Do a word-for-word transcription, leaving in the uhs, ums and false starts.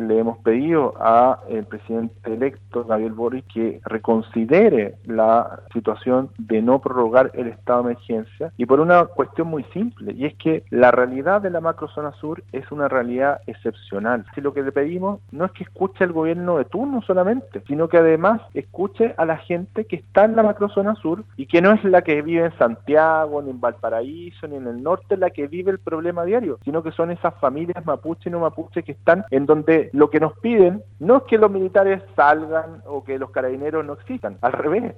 le hemos pedido al presidente electo, Gabriel Boric, que reconsidere la situación de no prorrogar el estado de emergencia, y por una cuestión muy simple, y es que la realidad de la macrozona sur es una realidad excepcional. Si lo que le pedimos no es que escuche al gobierno de turno solamente, sino que además escuche a la gente que está en la macrozona sur y que no es la que vive en Santiago, ni en Valparaíso, ni en el norte, la que vive el problema diario, sino que son esas familias mapuche y no mapuche que están en donde lo que nos piden no es que los militares salgan o que los carabineros no existan, al revés.